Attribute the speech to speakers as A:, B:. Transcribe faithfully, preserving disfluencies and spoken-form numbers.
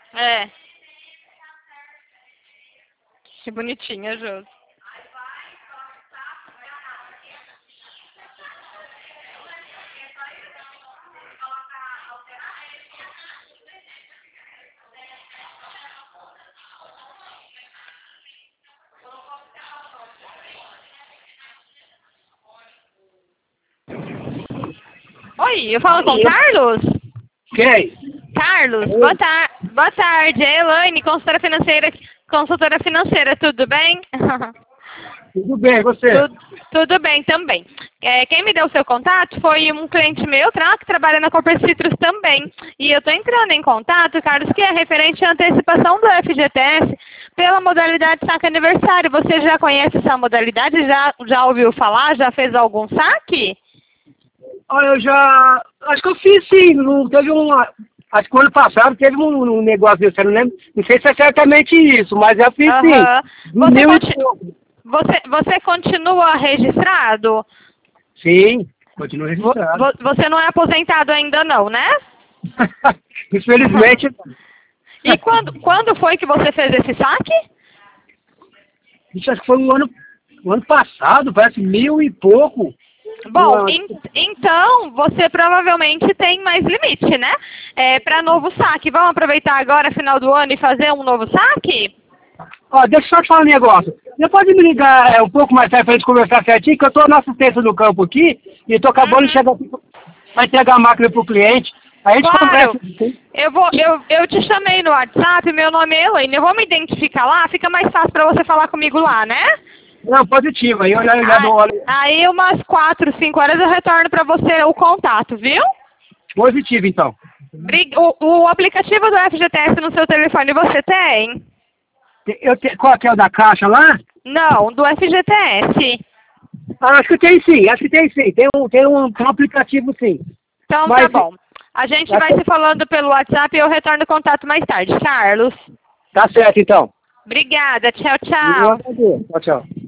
A: É. Que bonitinha, Josi. Oi, eu falo com o Carlos?
B: Quem?
A: Carlos, boa, tar boa tarde. É Elaine, consultora financeira, consultora financeira, tudo bem?
B: Tudo bem, você?
A: Tudo, tudo bem também. É, quem me deu o seu contato foi um cliente meu tra que trabalha na Cooper Citrus também. E eu estou entrando em contato, Carlos, que é referente à antecipação do F G T S pela modalidade saque aniversário. Você já conhece essa modalidade? Já, já ouviu falar? Já fez algum saque?
B: Olha, eu já... Acho que eu fiz sim. Não teve uma... Acho que o ano passado teve um, um negócio desse, eu não lembro. Não sei se é certamente isso, mas eu fiz
A: Uhum.
B: sim.
A: Você,
B: Mil
A: conti
B: e...
A: você, você continua registrado?
B: Sim, continua registrado.
A: Vo você não é aposentado ainda não, né?
B: Infelizmente.
A: E quando, quando foi que você fez esse saque?
B: Isso acho que foi o ano, o ano passado, parece mil e pouco.
A: Bom, en então você provavelmente tem mais limite, né? É, para novo saque. Vamos aproveitar agora, final do ano, e fazer um novo saque?
B: Ó, deixa eu só te falar um negócio. Você pode me ligar é, um pouco mais tarde pra gente conversar certinho, que eu tô na assistência do campo aqui e tô acabando
A: Uhum.
B: de chegar aqui pra entregar a máquina pro cliente. A gente
A: Claro.
B: conversa.
A: Eu, vou, eu, eu te chamei no WhatsApp, meu nome é Elaine. Eu vou me identificar lá, fica mais fácil para você falar comigo lá, né?
B: Não, positivo. Aí eu já, já dou
A: Aí, aí umas quatro, cinco horas eu retorno para você o contato, viu?
B: Positivo, então.
A: O, o aplicativo do F G T S no seu telefone você tem?
B: Eu te, qual que é o da caixa lá?
A: Não, do F G T S.
B: Ah, acho que tem sim, acho que tem sim. Tem um, tem um, tem um aplicativo sim.
A: Então
B: Mas,
A: tá bom. A gente vai se falando pelo WhatsApp e eu retorno o contato mais tarde. Carlos.
B: Tá certo, então.
A: Obrigada. Tchau, tchau.
B: Tchau, tchau.